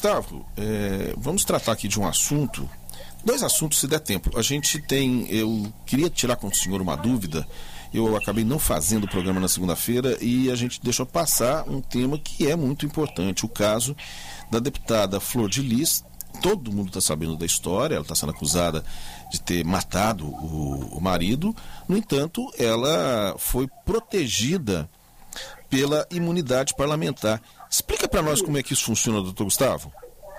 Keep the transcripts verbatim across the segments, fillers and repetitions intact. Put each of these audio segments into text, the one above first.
Gustavo, é, vamos tratar aqui de um assunto, dois assuntos se der tempo. A gente tem, eu queria tirar com o senhor uma dúvida, eu acabei não fazendo o programa na segunda-feira e a gente deixou passar um tema que é muito importante, o caso da deputada Flor de Lis. Todo mundo está sabendo da história, ela está sendo acusada de ter matado o, o marido, no entanto, ela foi protegida pela imunidade parlamentar. Explica para nós como é que isso funciona, doutor Gustavo.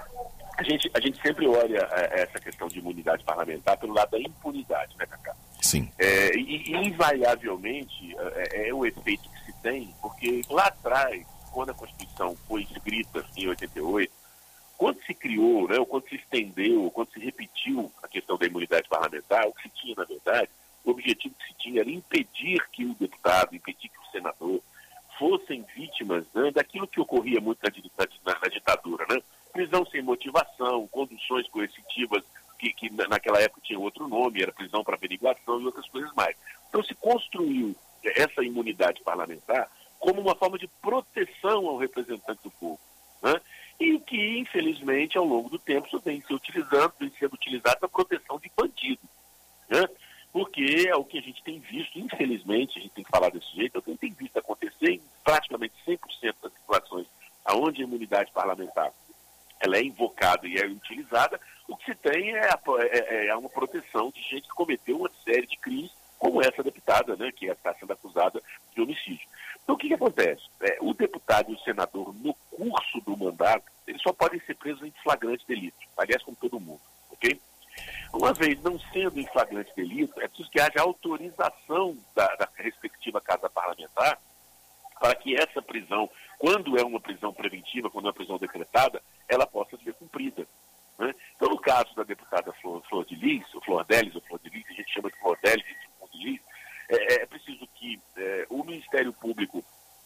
A gente, a gente sempre olha é, essa questão de imunidade parlamentar pelo lado da impunidade, né, Cacá? Sim. É, e, e, invariavelmente, é, é o efeito que se tem, porque lá atrás, quando a Constituição foi escrita em oitenta e oito, quando se criou, né, ou quando se estendeu, quando se repetiu a questão da imunidade parlamentar, o que se tinha, na verdade, o objetivo que se tinha era impedir que o deputado, impedir que o senador fossem vítimas, né, daquilo que ocorria muito na, na, na ditadura, né? Prisão sem motivação, conduções coercitivas, que, que naquela época tinha outro nome, era prisão para averiguação e outras coisas mais. Então se construiu essa imunidade parlamentar como uma forma de proteção ao representante do povo, né? E que, infelizmente, ao longo do tempo, isso vem se utilizando, vem sendo utilizado para proteção de bandido, né? Porque é o que a gente tem visto, infelizmente, a gente tem que falar desse jeito, é o que a gente tem visto acontecer em praticamente cem por cento das situações onde a imunidade parlamentar ela é invocada e é utilizada, o que se tem é, a, é, é uma proteção de gente que cometeu uma série de crimes, como essa deputada, né, que está sendo acusada de homicídio. Então, o que, que acontece? É, o deputado e o senador, no curso do mandato, eles só podem ser presos em flagrante delito, aliás, como todo mundo, ok? Uma vez não sendo em flagrante delito, é preciso que haja autorização da, da respectiva casa parlamentar para que essa prisão, quando é uma prisão preventiva, quando é uma prisão decretada, ela possa ser cumprida, né? Então, no caso da deputada Flor, Flor de Lis, ou Flor Delis, ou Flor de Lis, a gente chama de Flor Delis e Flor de Lis, é, é preciso que é, o Ministério Público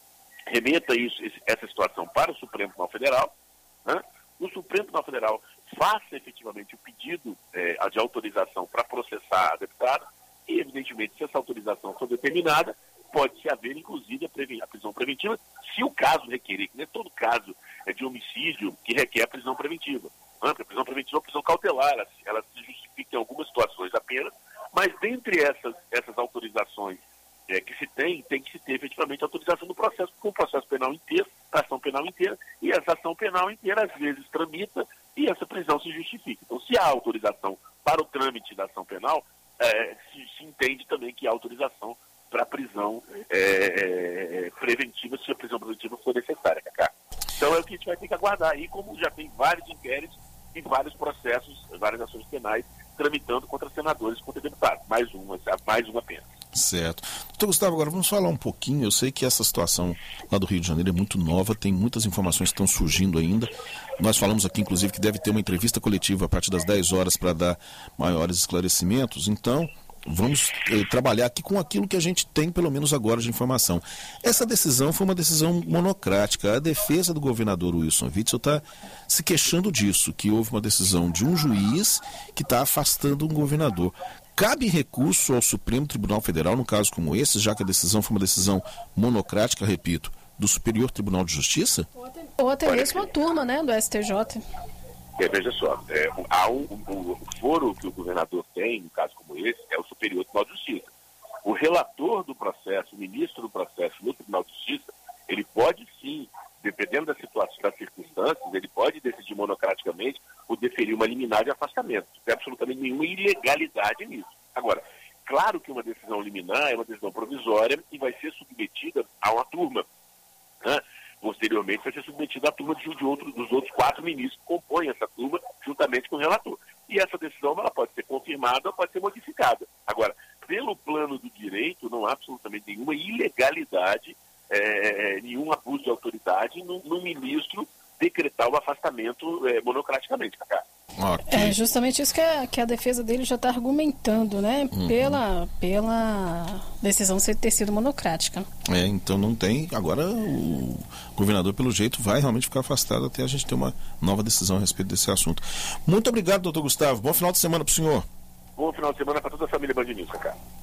remeta isso, esse, essa situação para o Supremo Tribunal Federal, né? O Supremo Tribunal Federal faça efetivamente o pedido é, de autorização para processar a deputada e, evidentemente, se essa autorização for determinada, pode-se haver, inclusive, a, preven- a prisão preventiva, se o caso requerer, que não é todo caso é de homicídio que requer a prisão preventiva. Né? Porque a prisão preventiva é uma prisão cautelar, ela, ela se justifica em algumas situações apenas, mas dentre essas, essas autorizações é, que se tem, tem que se ter efetivamente a autorização do processo, com o processo penal inteiro, a ação penal inteira, e essa ação penal inteira, às vezes, tramita e essa prisão se justifica. Então, se há autorização para o trâmite da ação penal, é, se, se entende também que há autorização para a prisão é, é, preventiva, se a prisão preventiva for necessária, Cacá. Então é o que a gente vai ter que aguardar aí, como já tem vários inquéritos e vários processos, várias ações penais tramitando contra senadores, contra deputados. Mais uma, mais uma apenas. Certo. Doutor Gustavo, agora vamos falar um pouquinho, eu sei que essa situação lá do Rio de Janeiro é muito nova, tem muitas informações que estão surgindo ainda. Nós falamos aqui, inclusive, que deve ter uma entrevista coletiva a partir das dez horas para dar maiores esclarecimentos, então vamos eh, trabalhar aqui com aquilo que a gente tem, pelo menos agora, de informação. Essa decisão foi uma decisão monocrática. A defesa do governador Wilson Witzel está se queixando disso, que houve uma decisão de um juiz que está afastando um governador. Cabe recurso ao Supremo Tribunal Federal, num caso como esse, já que a decisão foi uma decisão monocrática, repito, do Superior Tribunal de Justiça? Ou até, ou até mesmo a turma, né, do S T J. É, veja só, é, há um, um, o foro que o governador tem, no caso como esse, é o Superior Tribunal de Justiça. O relator do processo, o ministro do processo no Tribunal de Justiça, ele pode sim, dependendo da situação, das circunstâncias, ele pode decidir monocraticamente ou deferir uma liminar de afastamento. Não tem absolutamente nenhuma ilegalidade nisso. Agora, claro que uma decisão liminar é uma decisão provisória e vai ser submetida a uma turma, né? Posteriormente vai ser submetida à turma de, de outro, dos outros quatro ministros que compõem essa turma, juntamente com o relator. E essa decisão ela pode ser confirmada ou pode ser modificada. Agora, pelo plano do direito, não há absolutamente nenhuma ilegalidade, é, nenhum abuso de autoridade no, no ministro decretar o afastamento é, monocraticamente, Cacá. Okay. É justamente isso que a, que a defesa dele já está argumentando, né? Uhum. Pela, pela decisão ter sido monocrática. É, então não tem. Agora o governador, pelo jeito, vai realmente ficar afastado até a gente ter uma nova decisão a respeito desse assunto. Muito obrigado, doutor Gustavo. Bom final de semana para o senhor. Bom final de semana para toda a família Band News, Cacá.